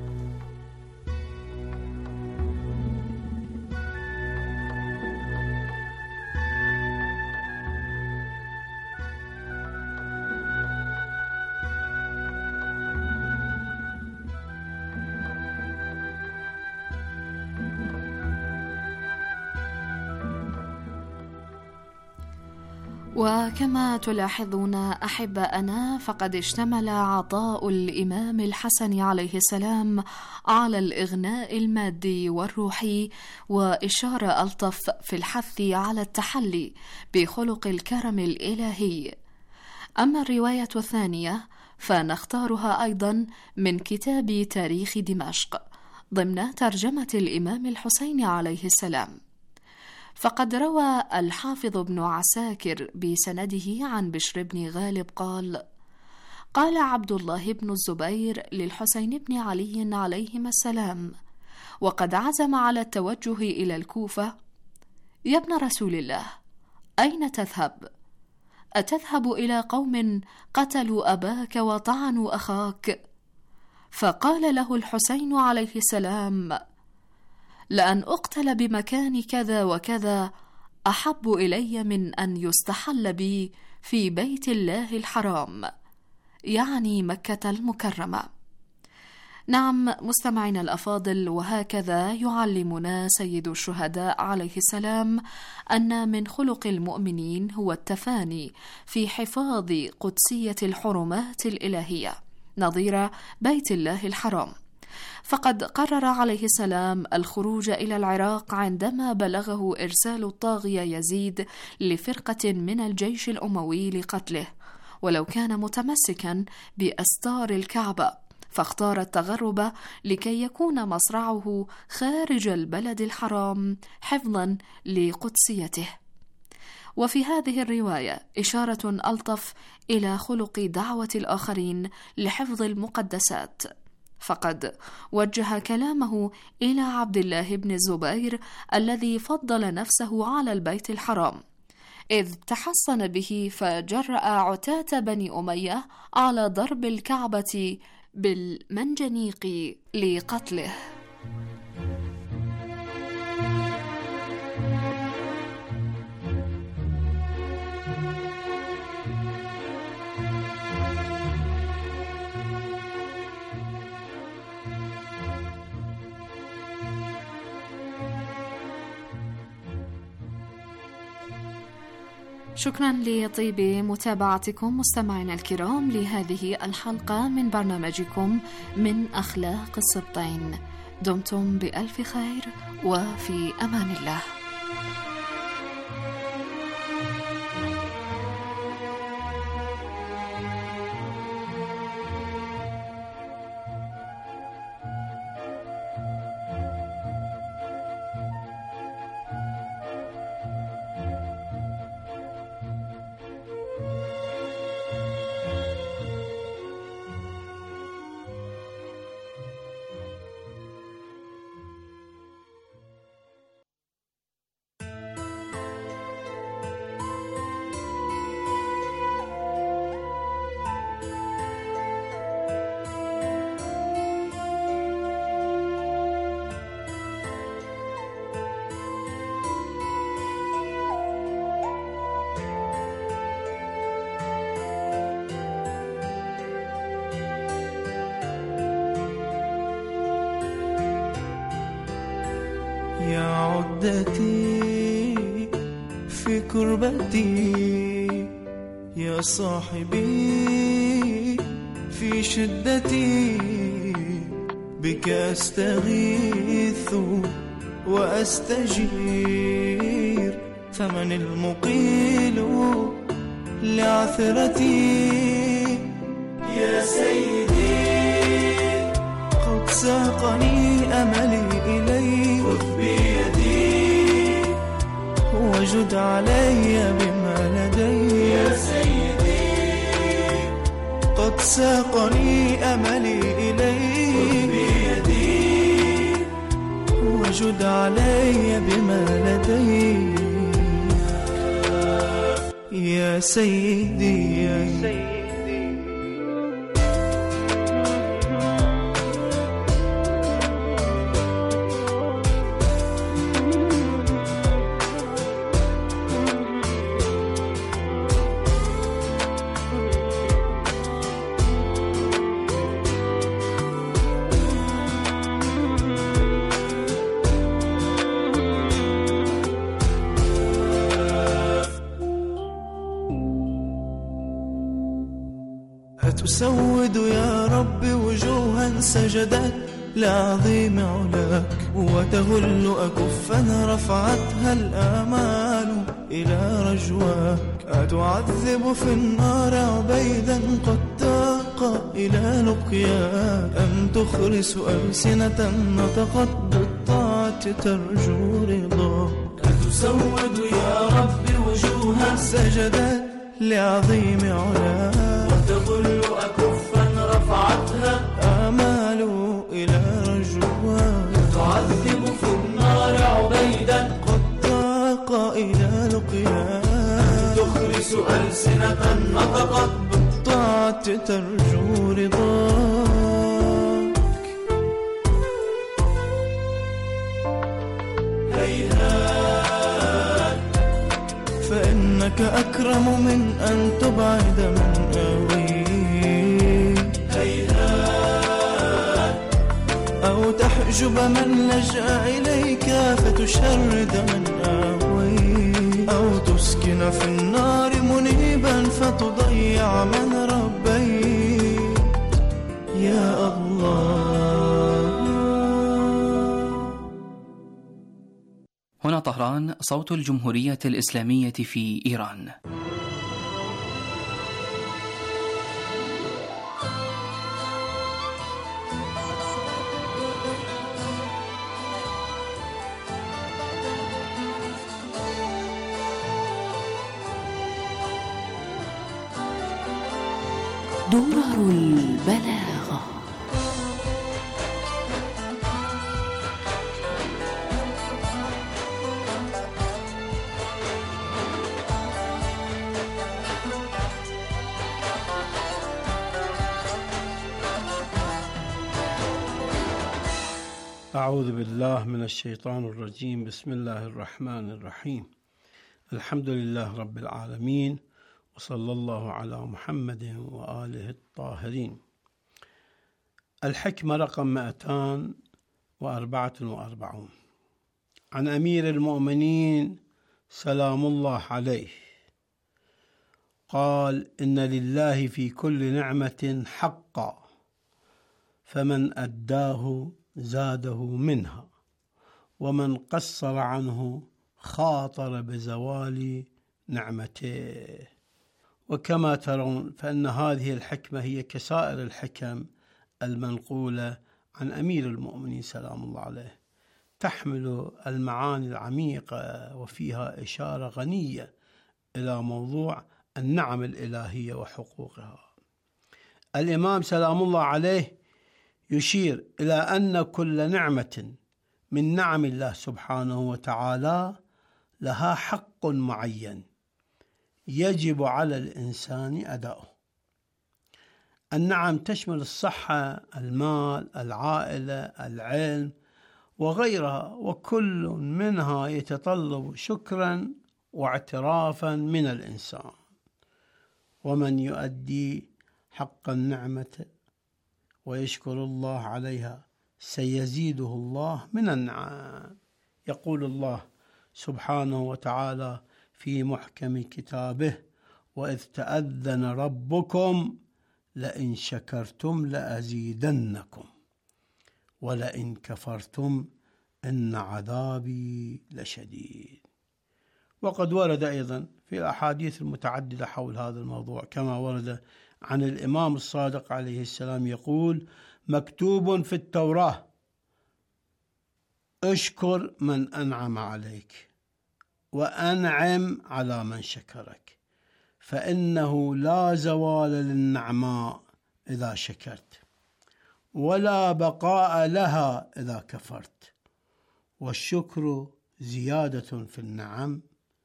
Speaker 10: وكما تلاحظون أحباءنا، فقد اشتمل عطاء الإمام الحسن عليه السلام على الإغناء المادي والروحي، وإشارة ألطف في الحث على التحلي بخلق الكرم الإلهي. أما الرواية الثانية فنختارها أيضا من كتاب تاريخ دمشق ضمن ترجمة الإمام الحسين عليه السلام. فقد روى الحافظ ابن عساكر بسنده عن بشر بن غالب قال: قال عبد الله بن الزبير للحسين بن علي عليهما السلام وقد عزم على التوجه إلى الكوفة: يا ابن رسول الله، أين تذهب؟ أتذهب إلى قوم قتلوا أباك وطعنوا أخاك؟ فقال له الحسين عليه السلام: لأن أقتل بمكان كذا وكذا أحب إلي من أن يستحل بي في بيت الله الحرام، يعني مكة المكرمة. نعم مستمعين الأفاضل، وهكذا يعلمنا سيد الشهداء عليه السلام أن من خلق المؤمنين هو التفاني في حفاظ قدسية الحرمات الإلهية نظير بيت الله الحرام. فقد قرر عليه السلام الخروج إلى العراق عندما بلغه إرسال الطاغية يزيد لفرقة من الجيش الأموي لقتله، ولو كان متمسكا بأستار الكعبة، فاختار التغرب لكي يكون مصرعه خارج البلد الحرام حفظا لقدسيته. وفي هذه الرواية إشارة ألطف إلى خلق دعوة الآخرين لحفظ المقدسات، فقد وجه كلامه إلى عبد الله بن الزبير الذي فضل نفسه على البيت الحرام، إذ تحصن به فجرأ عتاة بني أمية على ضرب الكعبة بالمنجنيق لقتله. شكرا لطيب متابعتكم مستمعينا الكرام لهذه الحلقة من برنامجكم من أخلاق السبطين. دمتم بألف خير وفي أمان الله.
Speaker 11: عدتي في كربتي يا صاحبي في شدتي بك أستغيث وأستجير فمن المقيل لعثرتي يا سيدي قد ساقني أملي إليك خذ بيدي وجد علي بما لدي يا سيدي قد ساقني أملي إليك خذ بيدي وجد علي بما لدي يا سيدي يا سيدي. أتسود يا رب وجوها سجدت لعظيم علاك وتهل أكفا رفعتها الآمال إلى رجواك أتعذب في النار عبيدا قد تاق إلى لقياك أم تخرس ألسنة نطقت بالطاعة ترجو رضاك أتسود يا رب وجوها سجدت لعظيم علاك وتغل أكفا رفعتها آمال إلى رجواك تعذب في النار عبيدا قد طاق إلى لقياك تخرس ألسنة نطقت بالطاعة ترجو رضاك هيهات فإنك أكرم من أن تبعد من آوي هيهات أو تحجب من لجأ إليك فتشرد من آوي أو تسكن في النار منيبا فتضيع من ربيت يا الله.
Speaker 3: هنا طهران، صوت الجمهورية الإسلامية في إيران.
Speaker 9: درر البلاغة.
Speaker 12: أعوذ بالله من الشيطان الرجيم. بسم الله الرحمن الرحيم. الحمد لله رب العالمين، وصلى الله على محمد وآله الطاهرين. الحكمة رقم 244 عن أمير المؤمنين سلام الله عليه قال: إن لله في كل نعمة حقا، فمن أداه زاده منها، ومن قصر عنه خاطر بزوال نعمته. وكما ترون فإن هذه الحكمة هي كسائر الحكم المنقولة عن أمير المؤمنين سلام الله عليه، تحمل المعاني العميقة وفيها إشارة غنية إلى موضوع النعم الإلهية وحقوقها. الإمام سلام الله عليه يشير إلى أن كل نعمة من نعم الله سبحانه وتعالى لها حق معين يجب على الإنسان أداؤه. النعم تشمل الصحة، المال، العائلة، العلم وغيرها، وكل منها يتطلب شكرا واعترافا من الإنسان. ومن يؤدي حق النعمة ويشكر الله عليها سيزيده الله من النعم. يقول الله سبحانه وتعالى في محكم كتابه: وإذ تأذن ربكم لئن شكرتم لأزيدنكم ولئن كفرتم إن عذابي لشديد. وقد ورد أيضا في الأحاديث المتعددة حول هذا الموضوع، كما ورد عن الإمام الصادق عليه السلام يقول: مكتوب في التوراة: اشكر من أنعم عليك وأنعم على من شكرك، فإنه لا زوال للنعماء إذا شكرت ولا بقاء لها إذا كفرت، والشكر زيادة في النعم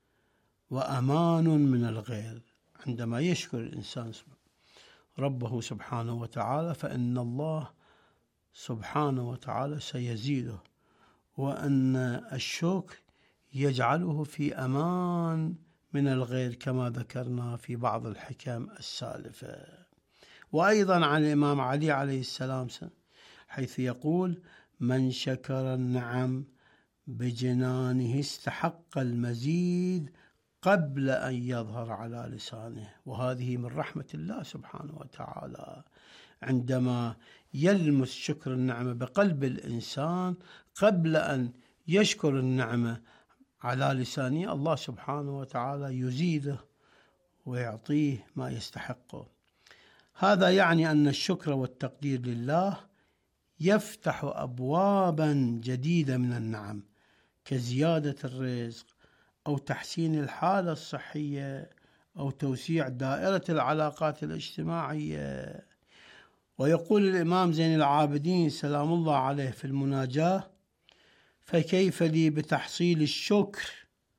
Speaker 12: وأمان من الغير. عندما يشكر الإنسان ربه سبحانه وتعالى فإن الله سبحانه وتعالى سيزيده، وأن الشكر يجعله في أمان من الغير كما ذكرنا في بعض الحكم السالفة. وأيضا عن الإمام علي عليه السلام حيث يقول: من شكر النعم بجنانه استحق المزيد قبل أن يظهر على لسانه. وهذه من رحمة الله سبحانه وتعالى، عندما يلمس شكر النعمة بقلب الإنسان قبل أن يشكر النعمة على لسانه، الله سبحانه وتعالى يزيده ويعطيه ما يستحقه. هذا يعني أن الشكر والتقدير لله يفتح أبوابا جديدة من النعم، كزيادة الرزق أو تحسين الحالة الصحية أو توسيع دائرة العلاقات الاجتماعية. ويقول الإمام زين العابدين سلام الله عليه في المناجاة: فكيف لي بتحصيل الشكر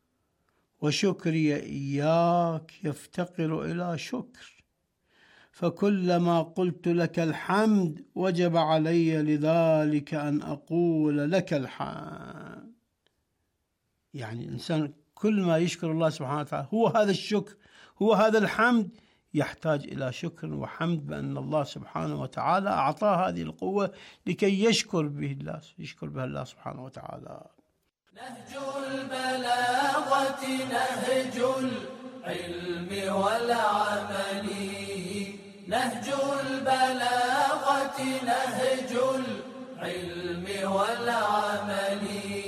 Speaker 12: وشكري إياك يفتقر إلى شكر، فكلما قلت لك الحمد وجب علي لذلك أن أقول لك الحمد. يعني الإنسان كل ما يشكر الله سبحانه وتعالى هو هذا الشكر، هو هذا الحمد، يحتاج إلى شكر وحمد بأن الله سبحانه وتعالى أعطاه هذه القوة لكي يشكر بها الله سبحانه وتعالى.
Speaker 11: نهج البلاغة نهج العلم والعمل، نهج البلاغة نهج العلم والعمل،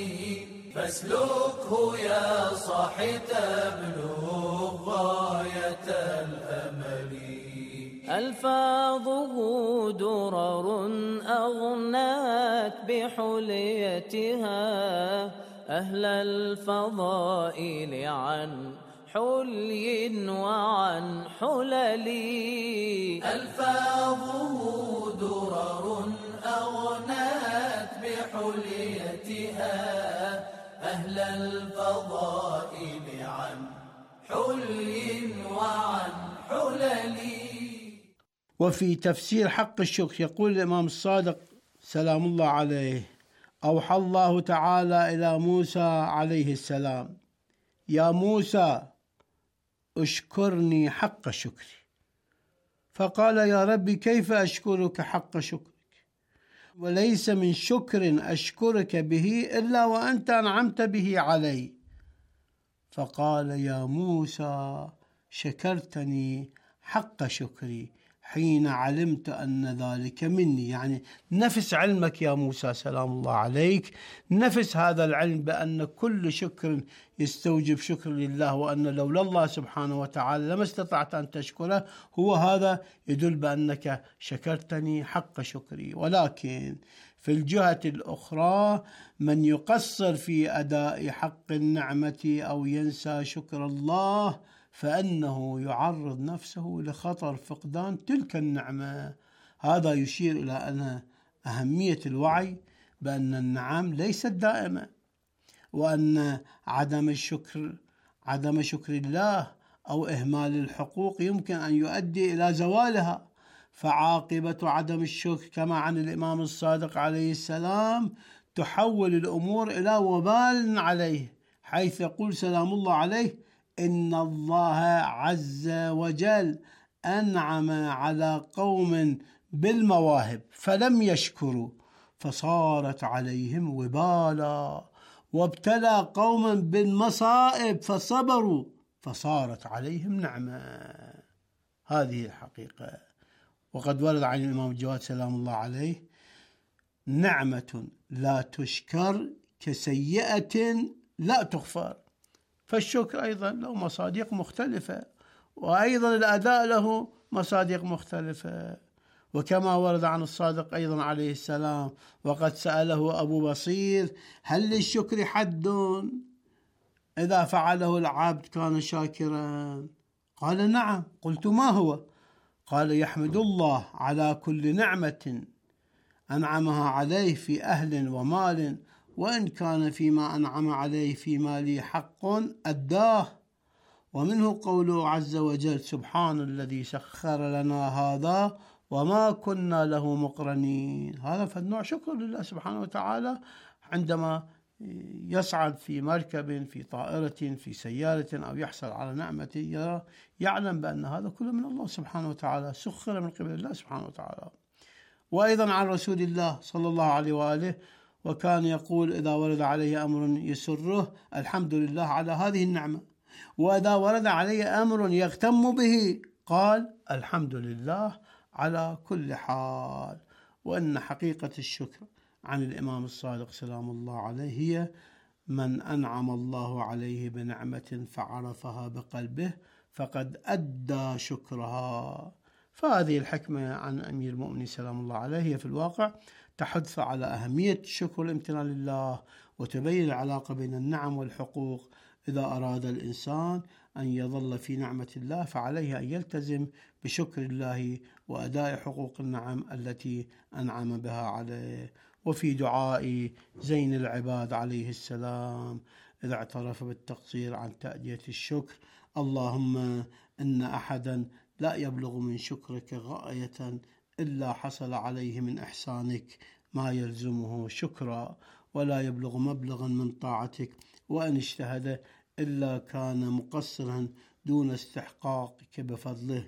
Speaker 11: فاسلكه يا صاحي تبلغ غاية الأمل. ألفاظه درر أغنت بحليتها أهل الفضائل عن حلي وعن حلل. ألفاظه درر أغنت بحليتها أهل الفضائل عن حلي وعن حلل.
Speaker 12: وفي تفسير حق الشكر يقول الإمام الصادق سلام الله عليه: أوحى الله تعالى إلى موسى عليه السلام: يا موسى اشكرني حق شكري. فقال: يا ربي كيف أشكرك حق شكرك؟ وليس من شكر أشكرك به إلا وأنت أنعمت به علي. فقال: يا موسى شكرتني حق شكري حين علمت أن ذلك مني. يعني نفس علمك يا موسى سلام الله عليك، نفس هذا العلم بأن كل شكر يستوجب شكر لله، وأن لولا الله سبحانه وتعالى لما استطعت أن تشكره. هو هذا يدل بأنك شكرتني حق شكري. ولكن في الجهة الأخرى من يقصر في أداء حق النعمة أو ينسى شكر الله فإنه يعرض نفسه لخطر فقدان تلك النعمة. هذا يشير إلى أن أهمية الوعي بأن النعم ليست دائمة، وأن عدم شكر الله أو إهمال الحقوق يمكن أن يؤدي إلى زوالها. فعاقبة عدم الشكر كما عن الإمام الصادق عليه السلام تحول الأمور إلى وبال عليه، حيث يقول سلام الله عليه: إن الله عز وجل أنعم على قوم بالمواهب فلم يشكروا فصارت عليهم وبالا وابتلى قوما بالمصائب فصبروا فصارت عليهم نعمة. هذه الحقيقة. وقد ورد عن الإمام الجواد سلام الله عليه: نعمة لا تشكر كسيئة لا تغفر. فالشكر أيضا له مصادق مختلفة، وأيضا الأداء له مصادق مختلفة. وكما ورد عن الصادق أيضا عليه السلام: وقد سأله أبو بصير: هل للشكر حد؟ إذا فعله العبد كان شاكرا؟ قال: نعم. قلت: ما هو؟ قال: يحمد الله على كل نعمة أنعمها عليه في أهل ومال، وإن كان فيما أنعم عليه في ماله حق أداه. ومنه قوله عز وجل: سبحان الذي سخر لنا هذا وما كنا له مقرنين. هذا فالنوع شكر لله سبحانه وتعالى عندما يصعد في مركب، في طائرة، في سيارة، أو يحصل على نعمة يعلم بأن هذا كله من الله سبحانه وتعالى، سخر من قبل الله سبحانه وتعالى. وأيضا عن رسول الله صلى الله عليه وآله: وكان يقول إذا ورد عليه أمر يسره: الحمد لله على هذه النعمة. وإذا ورد عليه أمر يغتم به قال: الحمد لله على كل حال. وأن حقيقة الشكر عن الإمام الصادق سلام الله عليه هي: من أنعم الله عليه بنعمة فعرفها بقلبه فقد أدى شكرها. فهذه الحكمة عن أمير المؤمنين سلام الله عليه هي في الواقع تحث على أهمية الشكر والامتنان لله، وتبين العلاقة بين النعم والحقوق. إذا أراد الإنسان أن يظل في نعمة الله فعليه أن يلتزم بشكر الله وأداء حقوق النعم التي أنعم بها عليه. وفي دعاء زين العباد عليه السلام إذا اعترف بالتقصير عن تأدية الشكر: اللهم إن أحدا لا يبلغ من شكرك غاية إلا حصل عليه من إحسانك ما يلزمه شكرا، ولا يبلغ مبلغا من طاعتك وإن اجتهد إلا كان مقصرا دون استحقاقك بفضله.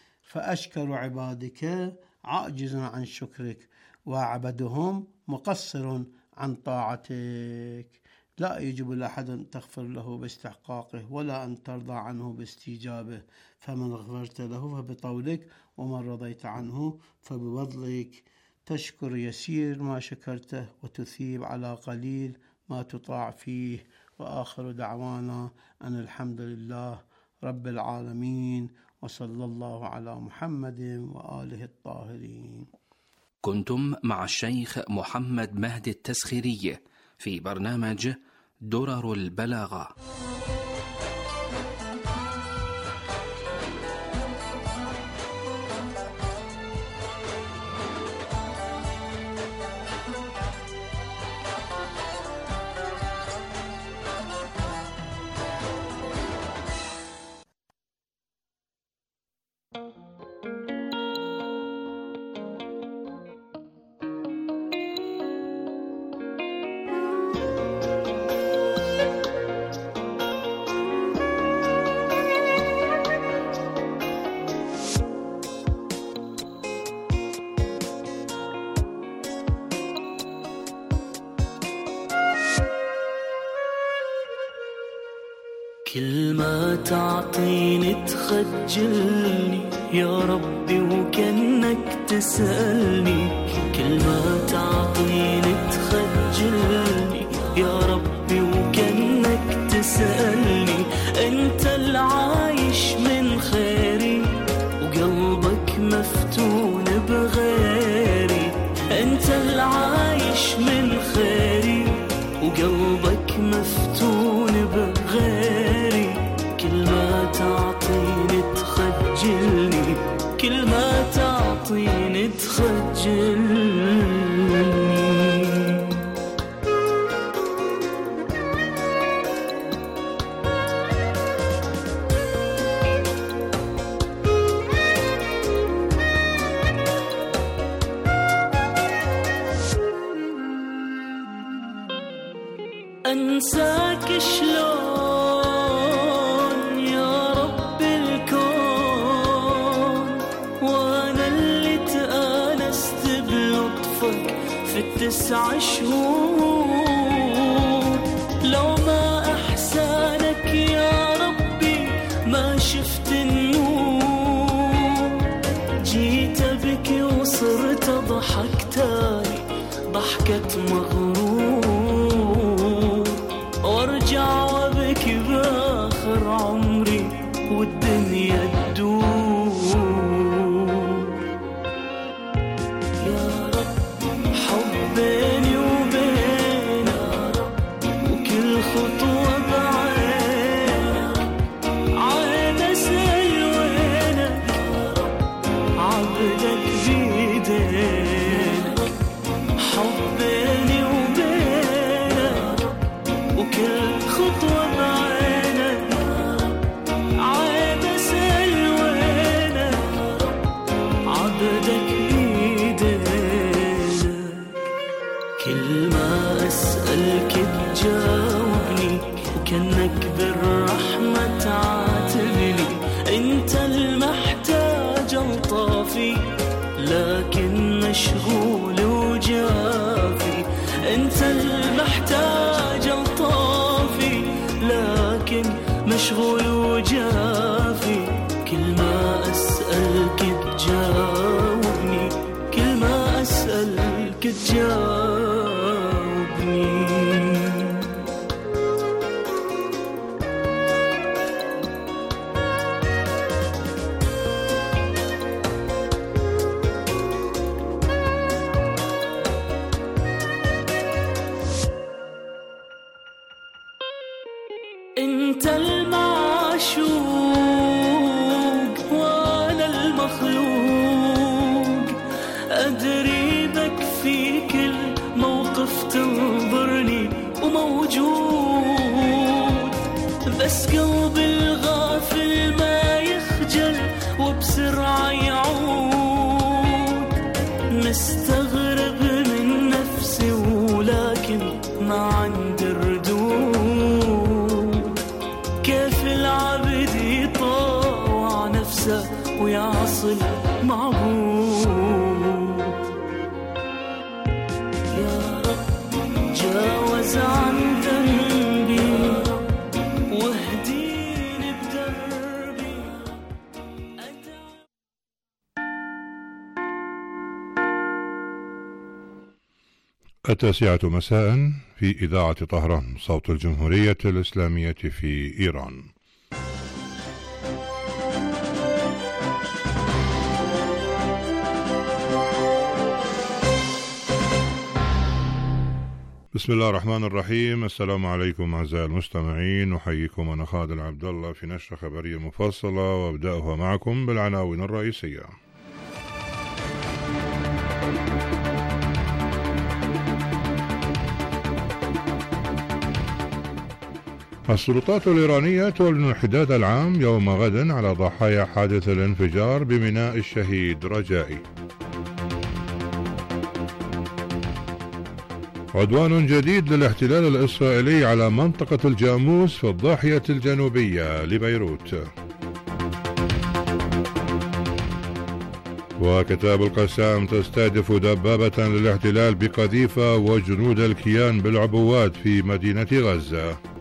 Speaker 12: فأشكر عبادك عاجز عن شكرك، وعبدهم مقصر عن طاعتك. لا يجب لأحد أن تغفر له باستحقاقه ولا أن ترضى عنه باستيجابه، فمن غفرت له فبطولك، ومن رضيت عنه فبفضلك. تشكر يسير ما شكرته، وتثيب على قليل ما تطاع فيه. وآخر دعوانا أن الحمد لله رب العالمين، وصلى الله على محمد وآله الطاهرين.
Speaker 3: كنتم مع الشيخ محمد مهدي التسخيري في برنامج درر البلاغة.
Speaker 13: كل ما تعطيني تخجلني يا ربي وكأنك تسألني، كل ما تعطيني تخجلني يا ربي وكأنك تسألني. أنت العايش من خيري وقلبك مفتون بغيري، أنت العايش من خيري وقلبك مفتون بغيري. كل ما تعطيني تخجلني، كل ما تعطيني تخجلني. أنساك شلون يا رب الكون، وأنا اللي تآنست بلطفك في ال9 شهور. ضحكة مغرور، وارجع وابكي باخر عمري والدنيا تدور. يا رب حب بيني وبينك، وكل خطوة بعينك عين أسأل وينك، عبدك بيدينك. حب بيني وبينك، وكل خطوة بعينك عين أسأل وينك، عبدك بيدينك. كل ما أسألك تجاوبني، وكأنك بالرحمة تعاتبني. انت المحتاج الطافي لكن مشغول وجافي. انت المحتاج الطافي لكن مشغول وجافي. كل ما أسألك تجاوبني، كل ما أسألك تجاوبني. انت المعشوق وانا المخلوق، ادري بك في كل موقف تنظرني وموجود. بس قلبي الغافل ما يخجل وبسرعة يعود. مستغرب من نفسي ولكن ما عندي ردود. كيف العبد يطاوع نفسه ويعصي معبود. يا رب جاوز عن ذنبي واهديني بدربي.
Speaker 1: التاسعة مساء في إذاعة طهران، صوت الجمهورية الإسلامية في إيران. بسم الله الرحمن الرحيم. السلام عليكم أعزائي المستمعين، أحييكم أنا خالد عبد الله في نشرة خبرية مفصلة، وأبدأها معكم بالعناوين الرئيسية. السلطات الإيرانية تعلن الحداد العام يوم غد على ضحايا حادث الانفجار بميناء الشهيد رجائي. عدوان جديد للاحتلال الإسرائيلي على منطقة الجاموس في الضاحية الجنوبية لبيروت. وكتاب القسام تستهدف دبابة للاحتلال بقذيفة وجنود الكيان بالعبوات في مدينة غزة.